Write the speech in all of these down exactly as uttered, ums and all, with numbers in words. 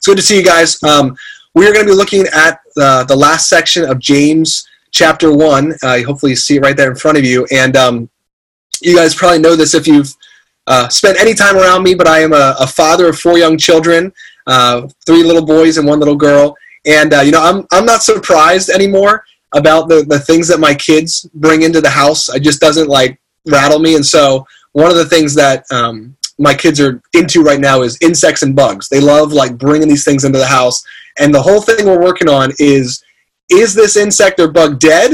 good to see you guys. Um, we're going to be looking at uh, the last section of James chapter one. Uh, hopefully you see it right there in front of you. And um, you guys probably know this if you've uh, spent any time around me, but I am a, a father of four young children, uh, three little boys and one little girl. And, uh, you know, I'm I'm not surprised anymore about the, the things that my kids bring into the house. It just doesn't, like, rattle me. And so one of the things that um, my kids are into right now is insects and bugs. They love, like, bringing these things into the house. And the whole thing we're working on is, is this insect or bug dead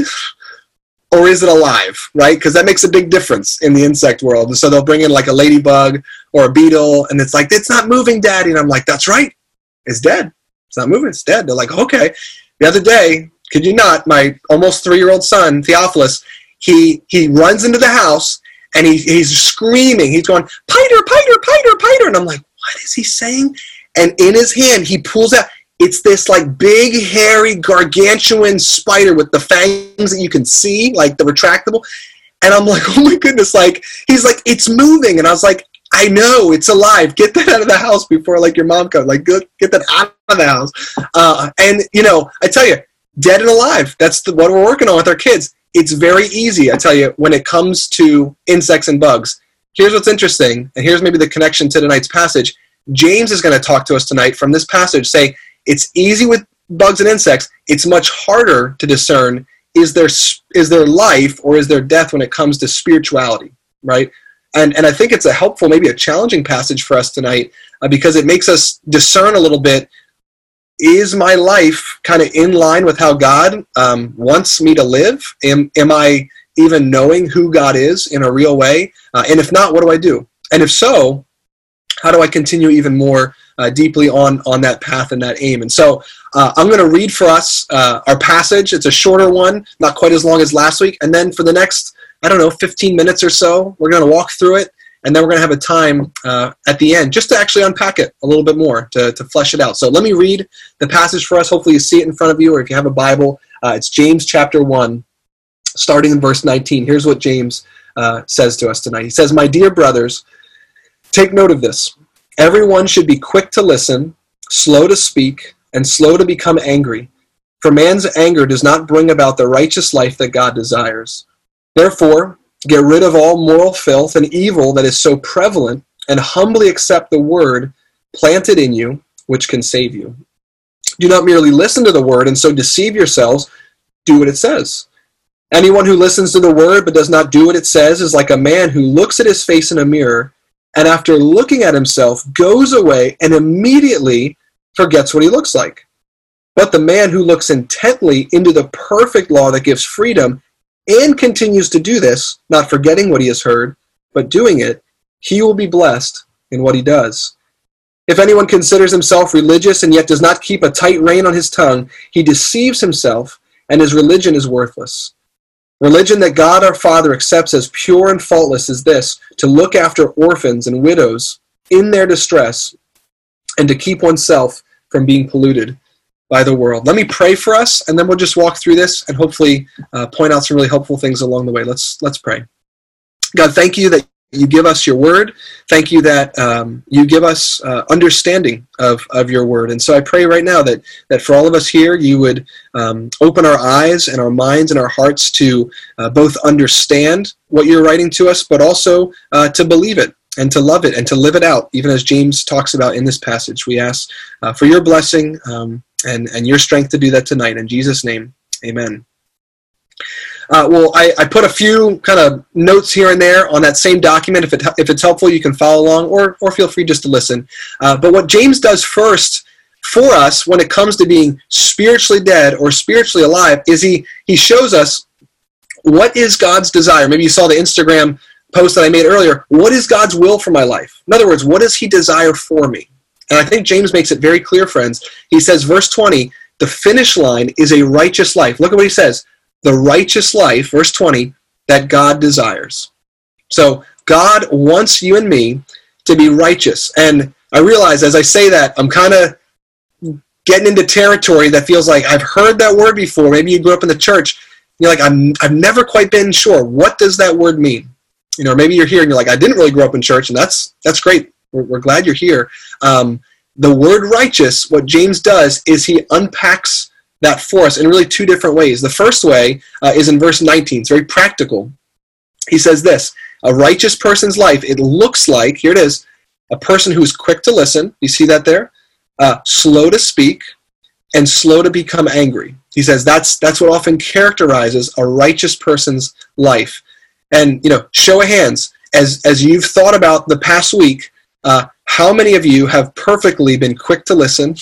or is it alive, right? Because that makes a big difference in the insect world. And so they'll bring in, like, a ladybug or a beetle, and it's like, it's not moving, Daddy. And I'm like, that's right. It's dead. It's not moving. It's dead. They're like, okay. The other day, could you not, my almost three-year-old son, Theophilus, he he runs into the house, and he, he's screaming. He's going, Piter, Piter, Piter, Piter. And I'm like, what is he saying? And in his hand, he pulls out, it's this, like, big, hairy, gargantuan spider with the fangs that you can see, like the retractable. And I'm like, oh, my goodness. Like, he's like, it's moving. And I was like, I know, it's alive. Get that out of the house before, like, your mom comes. Like, get, get that out of the house. Uh, and, you know, I tell you, dead and alive. That's the, what we're working on with our kids. It's very easy, I tell you, when it comes to insects and bugs. Here's what's interesting, and here's maybe the connection to tonight's passage. James is going to talk to us tonight from this passage, say, it's easy with bugs and insects. It's much harder to discern, is there, is there life or is there death when it comes to spirituality, right? And and I think it's a helpful, maybe a challenging passage for us tonight uh, because it makes us discern a little bit, is my life kind of in line with how God um, wants me to live? Am, am I even knowing who God is in a real way? Uh, and if not, what do I do? And if so, how do I continue even more uh, deeply on, on that path and that aim? And so uh, I'm going to read for us uh, our passage. It's a shorter one, not quite as long as last week. And then for the next, I don't know, fifteen minutes or so, we're going to walk through it. And then we're going to have a time uh, at the end just to actually unpack it a little bit more, to, to flesh it out. So let me read the passage for us. Hopefully you see it in front of you, or if you have a Bible, uh, it's James chapter one, starting in verse nineteen. Here's what James uh, says to us tonight. He says, my dear brothers, take note of this. Everyone should be quick to listen, slow to speak, and slow to become angry. For man's anger does not bring about the righteous life that God desires. Therefore, get rid of all moral filth and evil that is so prevalent, and humbly accept the word planted in you, which can save you. Do not merely listen to the word and so deceive yourselves. Do what it says. Anyone who listens to the word but does not do what it says is like a man who looks at his face in a mirror, and after looking at himself goes away and immediately forgets what he looks like. But the man who looks intently into the perfect law that gives freedom and continues to do this, not forgetting what he has heard, but doing it, he will be blessed in what he does. If anyone considers himself religious and yet does not keep a tight rein on his tongue, he deceives himself, and his religion is worthless. Religion that God our Father accepts as pure and faultless is this, to look after orphans and widows in their distress, and to keep oneself from being polluted by the world. Let me pray for us, and then we'll just walk through this and hopefully uh, point out some really helpful things along the way. Let's let's pray. God, thank you that you give us your word. Thank you that um, you give us uh, understanding of, of your word. And so I pray right now that, that for all of us here, you would um, open our eyes and our minds and our hearts to uh, both understand what you're writing to us, but also uh, to believe it and to love it and to live it out, even as James talks about in this passage. We ask uh, for your blessing um, and, and your strength to do that tonight. In Jesus' name, amen. Uh, well, I, I put a few kind of notes here and there on that same document. If, it, if it's helpful, you can follow along, or, or feel free just to listen. Uh, but what James does first for us when it comes to being spiritually dead or spiritually alive is he, he shows us what is God's desire. Maybe you saw the Instagram post that I made earlier. What is God's will for my life? In other words, what does he desire for me? And I think James makes it very clear, friends. He says, verse twenty, the finish line is a righteous life. Look at what he says. The righteous life, verse twenty, that God desires. So God wants you and me to be righteous. And I realize as I say that, I'm kind of getting into territory that feels like I've heard that word before. Maybe you grew up in the church. You're like, I'm, I've never quite been sure. What does that word mean? You know, maybe you're here and you're like, I didn't really grow up in church, and that's that's great. We're, we're glad you're here. Um, the word righteous, what James does is he unpacks that for us in really two different ways. The first way uh, is in verse nineteen. It's very practical. He says this, a righteous person's life, it looks like, here it is, a person who's quick to listen. You see that there? Uh, slow to speak and slow to become angry. He says that's that's what often characterizes a righteous person's life. And, you know, show of hands, as, as you've thought about the past week, uh, how many of you have perfectly been quick to listen,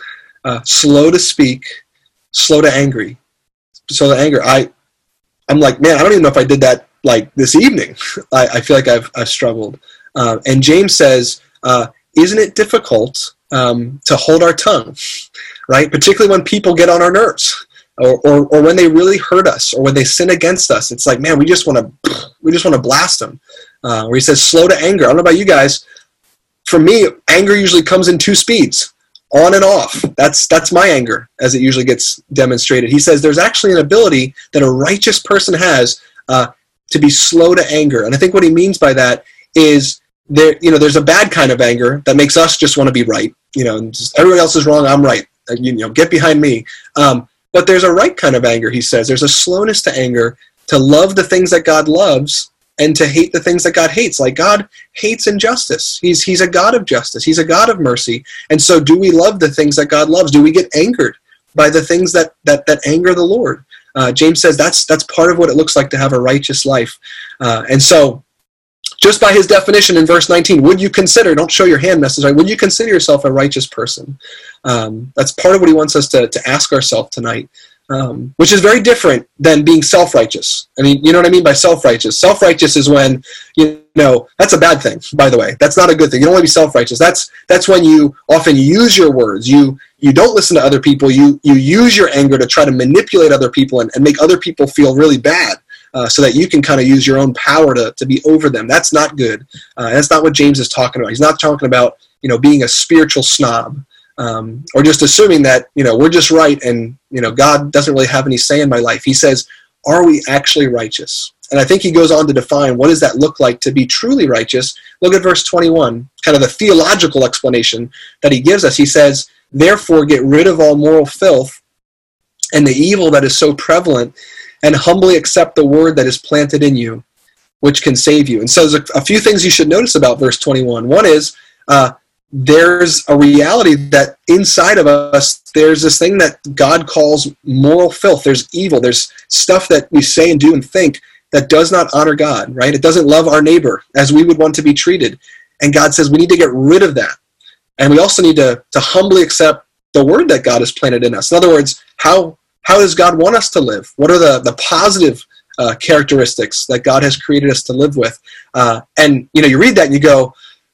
uh, slow to speak, slow to angry? Slow to anger. I, I'm like, man, I don't even know if I did that like this evening. I, I feel like I've, I've struggled. Uh, and James says, uh, isn't it difficult um, to hold our tongue, right? Particularly when people get on our nerves, or, or, or when they really hurt us, or when they sin against us. It's like, man, we just want to, we just want to blast them. Uh, where he says, slow to anger. I don't know about you guys. For me, anger usually comes in two speeds, on and off. That's that's my anger, as it usually gets demonstrated. He says there's actually an ability that a righteous person has uh, to be slow to anger. And I think what he means by that is there, you know, there's a bad kind of anger that makes us just want to be right. You know, and just, everyone else is wrong, I'm right. You know, get behind me. Um, but there's a right kind of anger, he says. There's a slowness to anger, to love the things that God loves and to hate the things that God hates. Like, God hates injustice. He's, he's a God of justice. He's a God of mercy. And so do we love the things that God loves? Do we get angered by the things that, that, that anger the Lord? Uh, James says that's, that's part of what it looks like to have a righteous life. Uh, and so just by his definition in verse nineteen, would you consider, don't show your hand message, right? Would you consider yourself a righteous person? Um, that's part of what he wants us to, to ask ourselves tonight, um, which is very different than being self-righteous. I mean, you know what I mean by self-righteous? Self-righteous is when, you know, that's a bad thing, by the way. That's not a good thing. You don't want to be self-righteous. That's that's when you often use your words. You you don't listen to other people. You, you use your anger to try to manipulate other people and, and make other people feel really bad. Uh, so that you can kind of use your own power to, to be over them. That's not good. Uh, that's not what James is talking about. He's not talking about, you know, being a spiritual snob, um, or just assuming that, you know, we're just right and, you know, God doesn't really have any say in my life. He says, are we actually righteous? And I think he goes on to define what does that look like to be truly righteous. Look at verse twenty-one, kind of the theological explanation that he gives us. He says, therefore get rid of all moral filth and the evil that is so prevalent, and humbly accept the word that is planted in you, which can save you. And so there's a, a few things you should notice about verse twenty-one. One is uh, there's a reality that inside of us, there's this thing that God calls moral filth. There's evil. There's stuff that we say and do and think that does not honor God, right? It doesn't love our neighbor as we would want to be treated. And God says we need to get rid of that. And we also need to, to humbly accept the word that God has planted in us. In other words, how How does God want us to live? What are the, the positive uh, characteristics that God has created us to live with? Uh, and, you know, you read that and you go,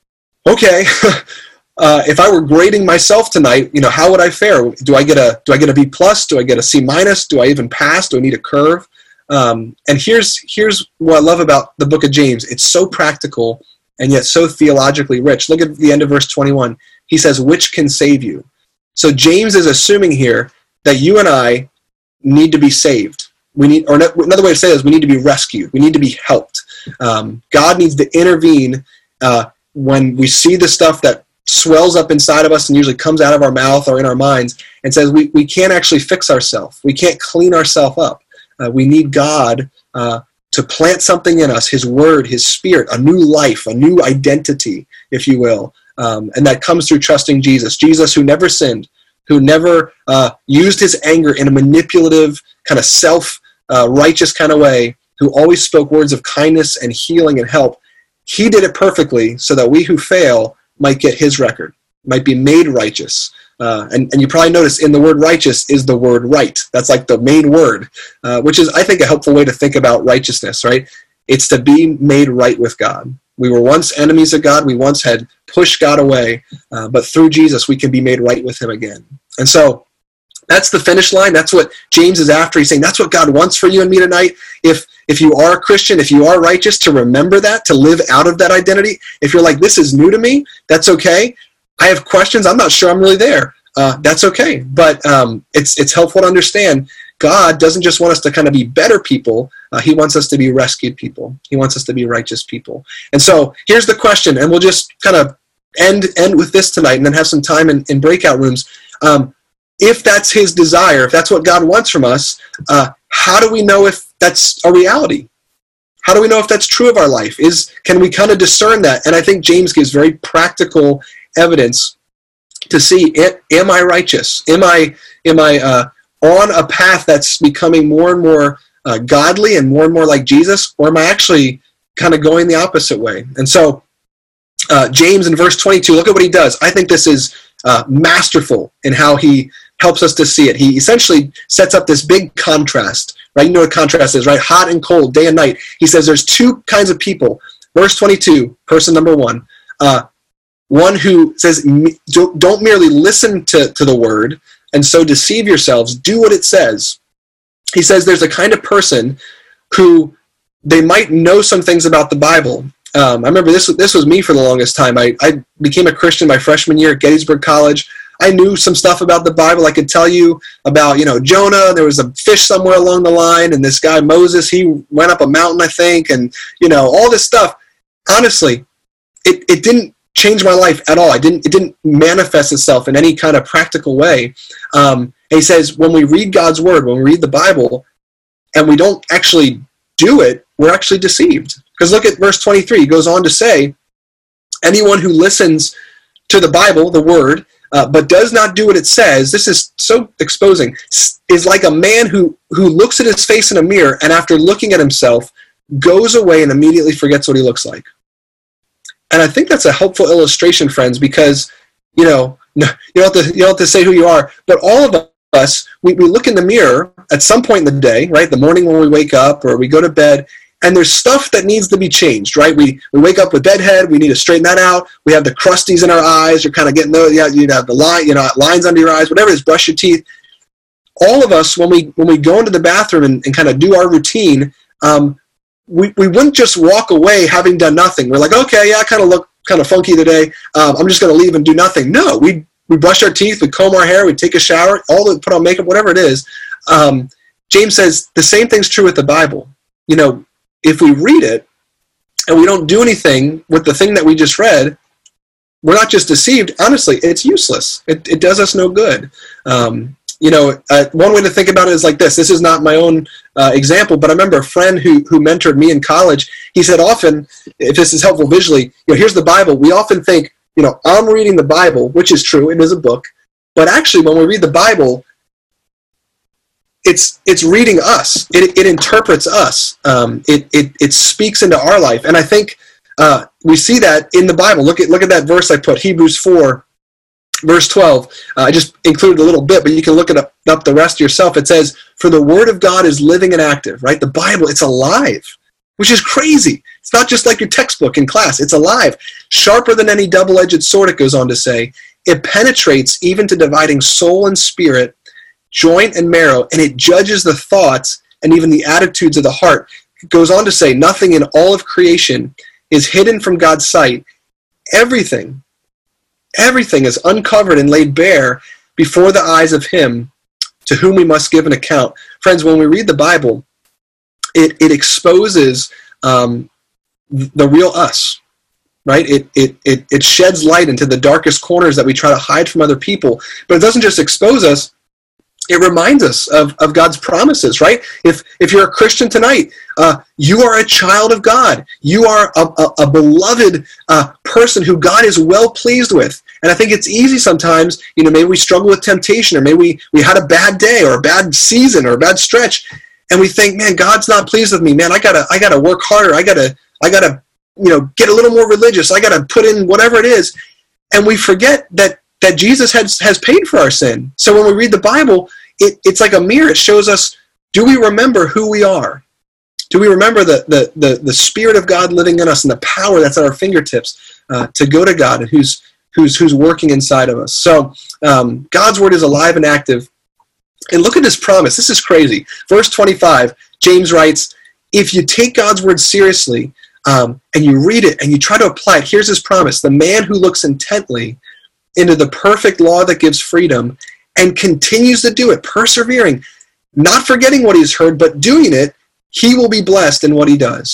okay, uh, if I were grading myself tonight, you know, how would I fare? Do I get a, do I get a B plus? Do I get a C minus? Do I even pass? Do I need a curve? Um, and here's, here's what I love about the book of James. It's so practical and yet so theologically rich. Look at the end of verse twenty-one. He says, which can save you? So James is assuming here that you and I need to be saved. We need, or another way to say this, we need to be rescued. We need to be helped. Um, God needs to intervene uh, when we see the stuff that swells up inside of us and usually comes out of our mouth or in our minds and says we, we can't actually fix ourselves. We can't clean ourselves up. Uh, we need God uh, to plant something in us, his word, his spirit, a new life, a new identity, if you will. Um, and that comes through trusting Jesus. Jesus who never sinned, who never uh, used his anger in a manipulative, kind of self-righteous uh, kind of way, who always spoke words of kindness and healing and help. He did it perfectly so that we who fail might get his record, might be made righteous. Uh, and, and you probably notice in the word righteous is the word right. That's like the main word, uh, which is, I think, a helpful way to think about righteousness, right? It's to be made right with God. We were once enemies of God. We once had pushed God away. Uh, but through Jesus, we can be made right with him again. And so that's the finish line. That's what James is after. He's saying that's what God wants for you and me tonight. If if you are a Christian, if you are righteous, to remember that, to live out of that identity. If you're like, this is new to me, that's okay. I have questions. I'm not sure I'm really there. Uh, that's okay. But um, it's it's helpful to understand God doesn't just want us to kind of be better people. Uh, he wants us to be rescued people. He wants us to be righteous people. And so here's the question, and we'll just kind of end end with this tonight and then have some time in, in breakout rooms. Um, if that's his desire, if that's what God wants from us, uh, how do we know if that's a reality? How do we know if that's true of our life? Is can we kind of discern that? And I think James gives very practical evidence to see, am I righteous? Am I am I uh, on a path that's becoming more and more uh, godly and more and more like Jesus, or am I actually kind of going the opposite way? And so uh, James in verse twenty-two, look at what he does. I think this is uh, masterful in how he helps us to see it. He essentially sets up this big contrast, right? You know what contrast is, right? Hot and cold, day and night. He says there's two kinds of people. Verse twenty-two, person number one, uh, one who says, don't merely listen to, to the word and so deceive yourselves, do what it says. He says there's a kind of person who they might know some things about the Bible. Um, I remember this, this was me for the longest time. I, I became a Christian my freshman year at Gettysburg College. I knew some stuff about the Bible. I could tell you about, you know, Jonah. There was a fish somewhere along the line, and this guy Moses, he went up a mountain, I think, and, you know, all this stuff. Honestly, it, it didn't change my life at all. I didn't. It didn't manifest itself in any kind of practical way. Um, and he says when we read God's word, when we read the Bible, and we don't actually do it, we're actually deceived. Because look at verse twenty-three. He goes on to say, anyone who listens to the Bible, the word, uh, but does not do what it says, this is so exposing, is like a man who, who looks at his face in a mirror and after looking at himself, goes away and immediately forgets what he looks like. And I think that's a helpful illustration, friends, because, you know, you don't have to, you don't have to say who you are, but all of us, we, we look in the mirror at some point in the day, right, the morning when we wake up or we go to bed, and there's stuff that needs to be changed, right? We we wake up with bedhead. We need to straighten that out. We have the crusties in our eyes. You're kind of getting those, yeah, you know, the line, you know, lines under your eyes, whatever it is. Brush your teeth. All of us, when we when we go into the bathroom and, and kind of do our routine, um, we we wouldn't just walk away having done nothing. We're like, okay, yeah, I kind of look kind of funky today. Um, I'm just going to leave and do nothing. No, we we brush our teeth, we comb our hair, we take a shower, all the put on makeup, whatever it is. Um, James says the same thing's true with the Bible. You know, if we read it and we don't do anything with the thing that we just read, we're not just deceived. Honestly, it's useless. It, it does us no good. Um, you know, uh, one way to think about it is like this. This is not my own uh, example, but I remember a friend who who mentored me in college. He said often, if this is helpful visually, you know, here's the Bible. We often think, you know, I'm reading the Bible, which is true. It is a book. But actually, when we read the Bible, It's it's reading us. It it interprets us. Um, it it it speaks into our life, and I think uh, we see that in the Bible. Look at look at that verse I put, Hebrews four, verse twelve. Uh, I just included a little bit, but you can look it up, up the rest yourself. It says, "For the word of God is living and active." Right, the Bible, it's alive, which is crazy. It's not just like your textbook in class. It's alive, sharper than any double-edged sword. It goes on to say, it penetrates even to dividing soul and spirit, joint and marrow, and it judges the thoughts and even the attitudes of the heart. It goes on to say, nothing in all of creation is hidden from God's sight. Everything, everything is uncovered and laid bare before the eyes of him to whom we must give an account. Friends, when we read the Bible, it, it exposes um, the real us, right? It, it, it, it sheds light into the darkest corners that we try to hide from other people. But it doesn't just expose us. It reminds us of, of God's promises, right? If if you're a Christian tonight, uh, you are a child of God. You are a, a, a beloved uh, person who God is well pleased with. And I think it's easy sometimes, you know, maybe we struggle with temptation, or maybe we, we had a bad day or a bad season or a bad stretch, and we think, man, God's not pleased with me. Man, I gotta I gotta work harder. I gotta I gotta you know get a little more religious. I gotta put in whatever it is, and we forget that. that Jesus has, has paid for our sin. So when we read the Bible, it, it's like a mirror. It shows us, do we remember who we are? Do we remember the, the, the, the Spirit of God living in us and the power that's at our fingertips uh, to go to God and who's, who's, who's working inside of us? So um, God's Word is alive and active. And look at this promise. This is crazy. Verse twenty-five, James writes, if you take God's Word seriously um, and you read it and you try to apply it, here's his promise. The man who looks intently into the perfect law that gives freedom and continues to do it, persevering, not forgetting what he's heard, but doing it, he will be blessed in what he does.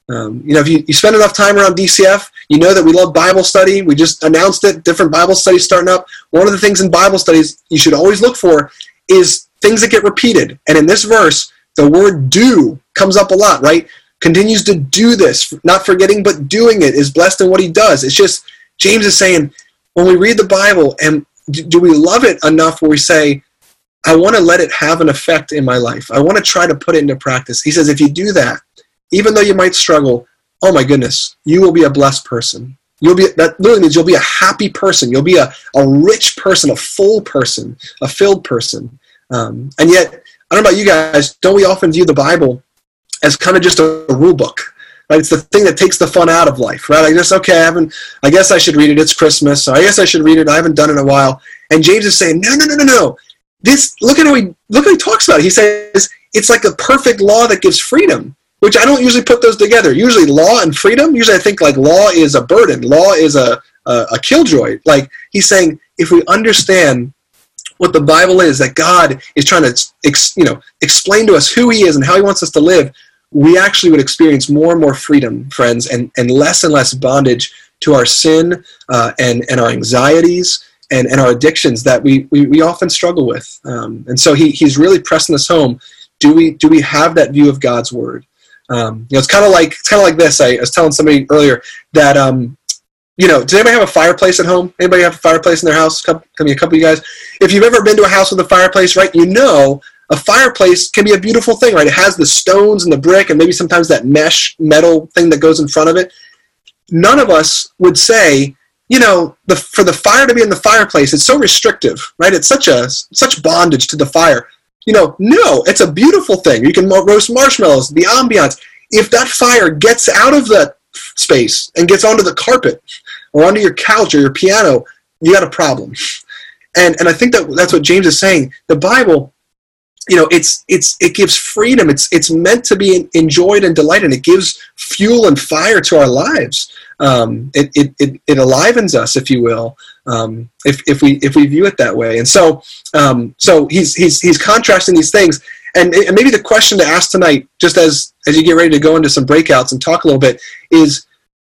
Um, you know, if you, you spend enough time around D C F, you know that we love Bible study. We just announced it, different Bible studies starting up. One of the things in Bible studies you should always look for is things that get repeated. And in this verse, the word do comes up a lot, right? Continues to do this, not forgetting, but doing it, is blessed in what he does. It's just, James is saying, when we read the Bible, and do we love it enough where we say, I want to let it have an effect in my life. I want to try to put it into practice. He says, if you do that, even though you might struggle, oh my goodness, you will be a blessed person. You'll be, that literally means you'll be a happy person. You'll be a, a rich person, a full person, a filled person. Um, and yet, I don't know about you guys, don't we often view the Bible as kind of just a, a rule book? Right? It's the thing that takes the fun out of life, right? I just, okay, I haven't, I guess I should read it. It's Christmas. So I guess I should read it. I haven't done it in a while. And James is saying, no, no, no, no, no. This, look at how he, look how he talks about it. He says, it's like a perfect law that gives freedom, which I don't usually put those together. Usually law and freedom, usually I think like law is a burden. Law is a, a, a killjoy. Like he's saying, if we understand what the Bible is, that God is trying to ex, you know, explain to us who he is and how he wants us to live, we actually would experience more and more freedom, friends, and, and less and less bondage to our sin uh, and, and our anxieties and, and our addictions that we, we, we often struggle with. Um, and so he, he's really pressing this home. Do we, do we have that view of God's word? Um, you know, it's kind of like, it's kind of like this. I, I was telling somebody earlier that, um, you know, does anybody have a fireplace at home? Anybody have a fireplace in their house? Come, come, a couple of you guys. If you've ever been to a house with a fireplace, right, you know a fireplace can be a beautiful thing, right? It has the stones and the brick and maybe sometimes that mesh metal thing that goes in front of it. None of us would say, you know, the, for the fire to be in the fireplace, it's so restrictive, right? It's such a such bondage to the fire. You know, no, it's a beautiful thing. You can roast marshmallows, the ambiance. If that fire gets out of that space and gets onto the carpet or onto your couch or your piano, you got a problem. And and I think that that's what James is saying. The Bible, you know, it's it's it gives freedom. It's it's meant to be enjoyed and delighted. It gives fuel and fire to our lives. Um, it, it it it enlivens us, if you will, um, if if we if we view it that way. And so um, so he's he's he's contrasting these things. And, and maybe the question to ask tonight, just as as you get ready to go into some breakouts and talk a little bit, is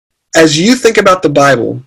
as you think about the Bible.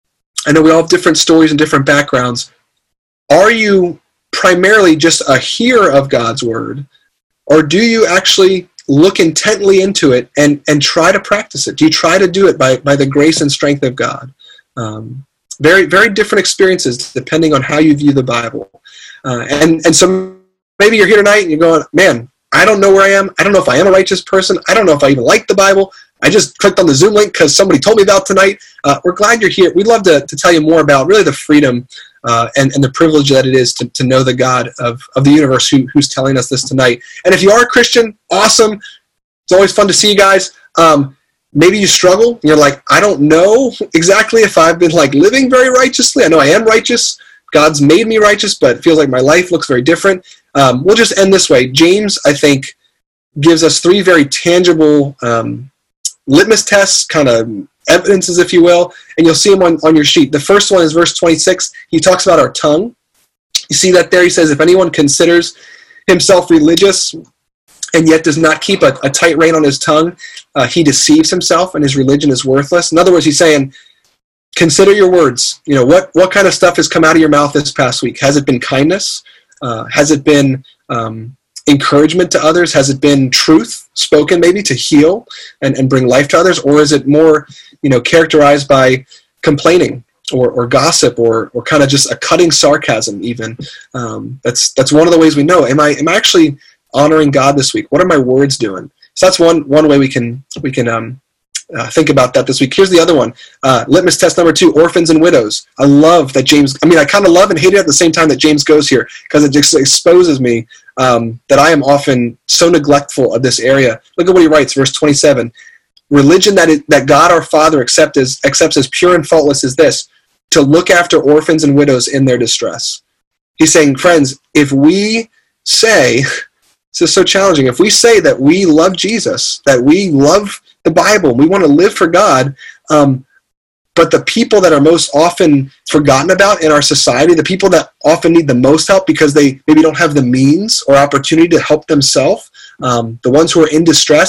I know we all have different stories and different backgrounds. Are you primarily just a hearer of God's word, or do you actually look intently into it and, and try to practice it? Do you try to do it by, by the grace and strength of God? Um, very, very different experiences depending on how you view the Bible. Uh, and, and so maybe you're here tonight and you're going, man, I don't know where I am. I don't know if I am a righteous person. I don't know if I even like the Bible. I just clicked on the Zoom link because somebody told me about tonight. Uh, we're glad you're here. We'd love to, to tell you more about really the freedom uh, and, and the privilege that it is to, to know the God of, of the universe who, who's telling us this tonight. And if you are a Christian, awesome. It's always fun to see you guys. Um, maybe you struggle. You're like, I don't know exactly if I've been like living very righteously. I know I am righteous. God's made me righteous, but it feels like my life looks very different. Um, we'll just end this way. James, I think, gives us three very tangible um, litmus tests, kind of evidences, if you will, and you'll see them on, on your sheet. The first one is verse twenty-six. He talks about our tongue. You see that there? He says, if anyone considers himself religious and yet does not keep a, a tight rein on his tongue, uh, he deceives himself and his religion is worthless. In other words, he's saying, consider your words. You know, what, what kind of stuff has come out of your mouth this past week? Has it been kindness? Uh, has it been um, encouragement to others? Has it been truth spoken maybe to heal and, and bring life to others? Or is it more, you know, characterized by complaining or, or gossip or, or kind of just a cutting sarcasm even? Um, that's that's one of the ways we know. Am I am I actually honoring God this week? What are my words doing? So that's one one way we can we can um, uh, think about that this week. Here's the other one. Uh, litmus test number two, orphans and widows. I love that James, I mean, I kind of love and hate it at the same time that James goes here because it just exposes me um, that I am often so neglectful of this area. Look at what he writes, verse twenty-seven. Religion that it, that God our Father accept as, accepts as pure and faultless is this, to look after orphans and widows in their distress. He's saying, friends, if we say, this is so challenging, if we say that we love Jesus, that we love the Bible, we want to live for God, um, but the people that are most often forgotten about in our society, the people that often need the most help because they maybe don't have the means or opportunity to help themselves, um, the ones who are in distress,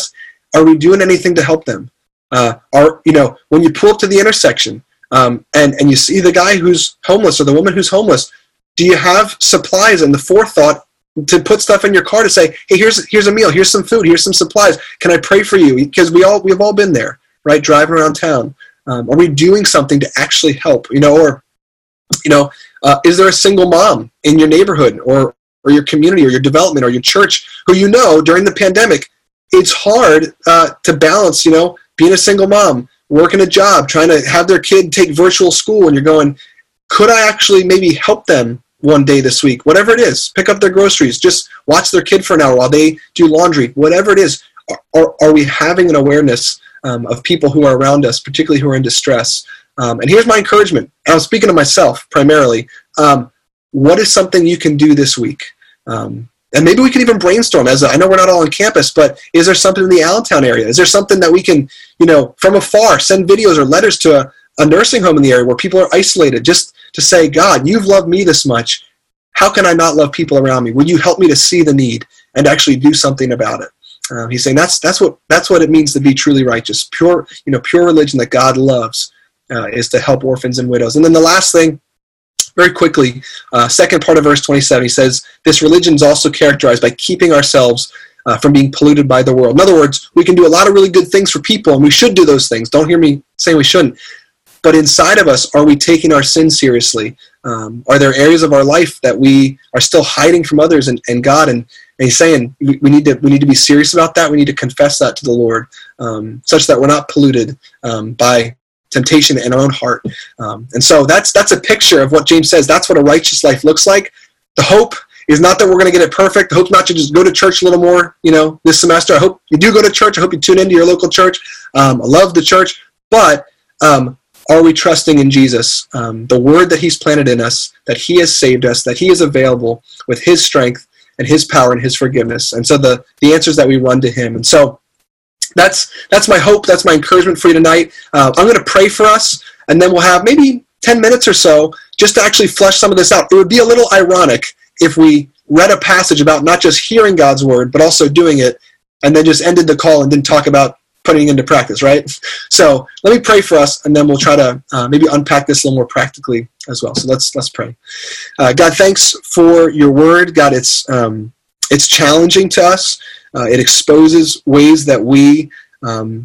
are we doing anything to help them? Uh, are, you know, when you pull up to the intersection um, and, and you see the guy who's homeless or the woman who's homeless, do you have supplies and the forethought to put stuff in your car to say, hey, here's here's a meal, here's some food, here's some supplies. Can I pray for you? Because we all we've all been there, right? Driving around town. Um, are we doing something to actually help? You know, or you know, uh, is there a single mom in your neighborhood or or your community or your development or your church who you know during the pandemic, it's hard uh, to balance, you know, being a single mom, working a job, trying to have their kid take virtual school, and you're going, could I actually maybe help them one day this week? Whatever it is, pick up their groceries, just watch their kid for an hour while they do laundry, whatever it is. Are, are we having an awareness um, of people who are around us, particularly who are in distress? Um, and here's my encouragement. I'm speaking to myself primarily. Um, what is something you can do this week? Um, and maybe we can even brainstorm. As a, I know we're not all on campus, but is there something in the Allentown area? Is there something that we can, you know, from afar, send videos or letters to a, a nursing home in the area where people are isolated, just to say, God, you've loved me this much. How can I not love people around me? Will you help me to see the need and actually do something about it? Uh, he's saying that's that's what that's what it means to be truly righteous. Pure, you know, pure religion that God loves uh, is to help orphans and widows. And then the last thing, very quickly, uh, second part of verse twenty-seven, he says, this religion is also characterized by keeping ourselves uh, from being polluted by the world. In other words, we can do a lot of really good things for people, and we should do those things. Don't hear me saying we shouldn't. But inside of us, are we taking our sin seriously? Um, are there areas of our life that we are still hiding from others and, and God? And, and he's saying we, we need to we need to be serious about that. We need to confess that to the Lord, um, such that we're not polluted um, by temptation in our own heart. Um, and so that's that's a picture of what James says. That's what a righteous life looks like. The hope is not that we're going to get it perfect. The hope's not to just go to church a little more, you know, this semester. I hope you do go to church. I hope you tune into your local church. Um, I love the church, but um, are we trusting in Jesus, um, the word that he's planted in us, that he has saved us, that he is available with his strength and his power and his forgiveness? And so the, the answer is that we run to him. And so that's that's my hope. That's my encouragement for you tonight. Uh, I'm going to pray for us, and then we'll have maybe ten minutes or so just to actually flesh some of this out. It would be a little ironic if we read a passage about not just hearing God's word, but also doing it, and then just ended the call and didn't talk about putting it into practice, right? So let me pray for us, and then we'll try to uh, maybe unpack this a little more practically as well. So let's let's pray. Uh, God, thanks for your word. God, it's um, it's challenging to us. Uh, it exposes ways that we um,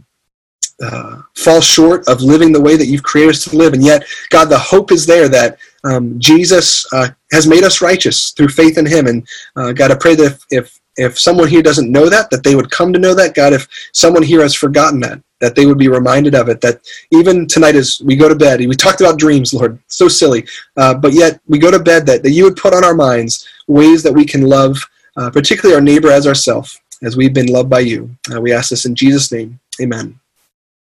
uh, fall short of living the way that you've created us to live. And yet, God, the hope is there that um, Jesus uh, has made us righteous through faith in him. And uh, God, I pray that if, if if someone here doesn't know that, that they would come to know that. God, if someone here has forgotten that, that they would be reminded of it, that even tonight as we go to bed, we talked about dreams, Lord, so silly, uh, but yet we go to bed, that, that you would put on our minds ways that we can love, uh, particularly our neighbor as ourselves, as we've been loved by you. Uh, we ask this in Jesus' name. Amen.